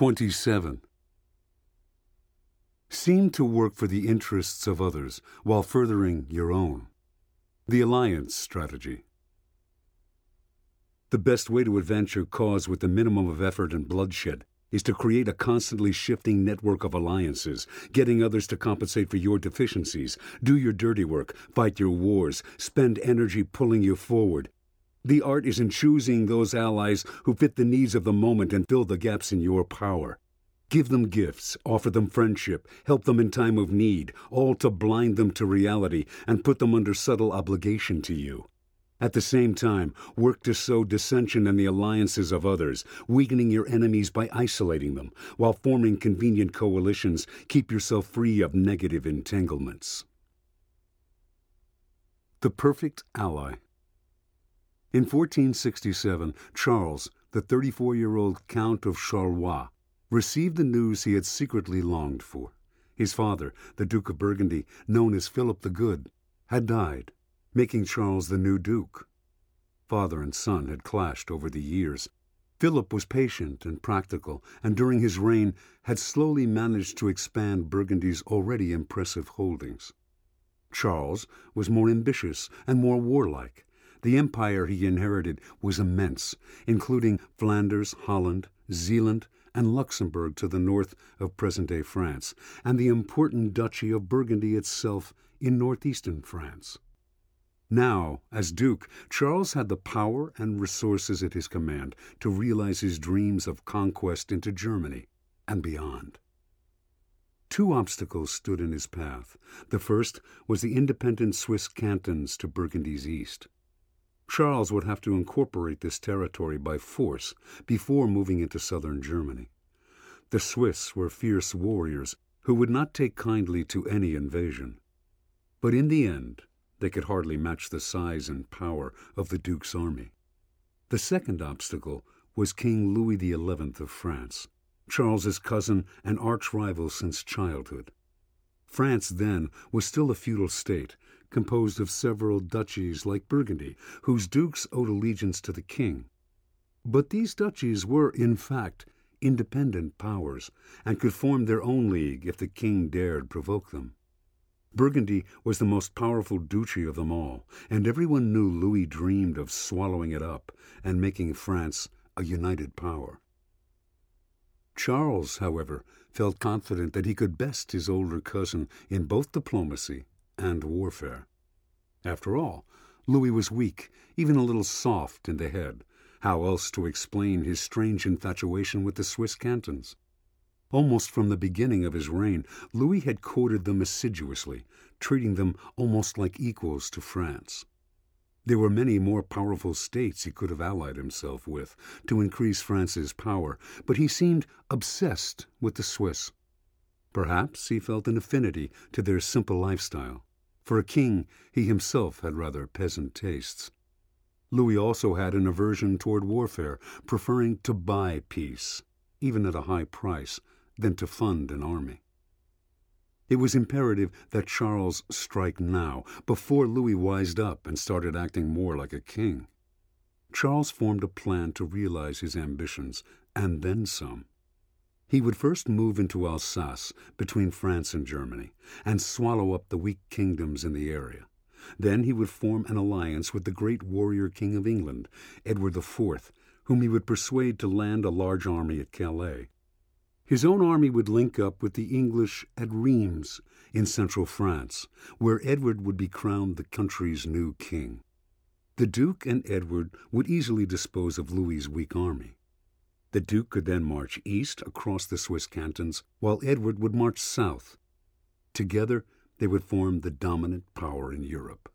27. Seem to work for the interests of others while furthering your own. The alliance strategy. The best way to advance your cause with the minimum of effort and bloodshed is to create a constantly shifting network of alliances, getting others to compensate for your deficiencies, do your dirty work, fight your wars, spend energy pulling you forward. The art is in choosing those allies who fit the needs of the moment and fill the gaps in your power. Give them gifts, offer them friendship, help them in time of need, all to blind them to reality and put them under subtle obligation to you. At the same time, work to sow dissension in the alliances of others, weakening your enemies by isolating them, while forming convenient coalitions. Keep yourself free of negative entanglements. The perfect ally. In 1467, Charles, the 34-year-old Count of Charleroi, received the news he had secretly longed for. His father, the Duke of Burgundy, known as Philip the Good, had died, making Charles the new duke. Father and son had clashed over the years. Philip was patient and practical, and during his reign had slowly managed to expand Burgundy's already impressive holdings. Charles was more ambitious and more warlike. The empire he inherited was immense, including Flanders, Holland, Zeeland, and Luxembourg to the north of present-day France, and the important Duchy of Burgundy itself in northeastern France. Now, as Duke, Charles had the power and resources at his command to realize his dreams of conquest into Germany and beyond. Two obstacles stood in his path. The first was the independent Swiss cantons to Burgundy's east. Charles would have to incorporate this territory by force before moving into southern Germany. The Swiss were fierce warriors who would not take kindly to any invasion. But in the end, they could hardly match the size and power of the Duke's army. The second obstacle was King Louis XI of France, Charles's cousin and arch-rival since childhood. France then was still a feudal state, composed of several duchies like Burgundy, whose dukes owed allegiance to the king. But these duchies were, in fact, independent powers, and could form their own league if the king dared provoke them. Burgundy was the most powerful duchy of them all, and everyone knew Louis dreamed of swallowing it up and making France a united power. Charles, however, felt confident that he could best his older cousin in both diplomacy and warfare. After all, Louis was weak, even a little soft in the head. How else to explain his strange infatuation with the Swiss cantons? Almost from the beginning of his reign, Louis had courted them assiduously, treating them almost like equals to France. There were many more powerful states he could have allied himself with to increase France's power, but he seemed obsessed with the Swiss. Perhaps he felt an affinity to their simple lifestyle. For a king, he himself had rather peasant tastes. Louis also had an aversion toward warfare, preferring to buy peace, even at a high price, than to fund an army. It was imperative that Charles strike now, before Louis wised up and started acting more like a king. Charles formed a plan to realize his ambitions, and then some. He would first move into Alsace, between France and Germany, and swallow up the weak kingdoms in the area. Then he would form an alliance with the great warrior king of England, Edward IV, whom he would persuade to land a large army at Calais. His own army would link up with the English at Reims in central France, where Edward would be crowned the country's new king. The Duke and Edward would easily dispose of Louis's weak army. The Duke could then march east across the Swiss cantons, while Edward would march south. Together, they would form the dominant power in Europe.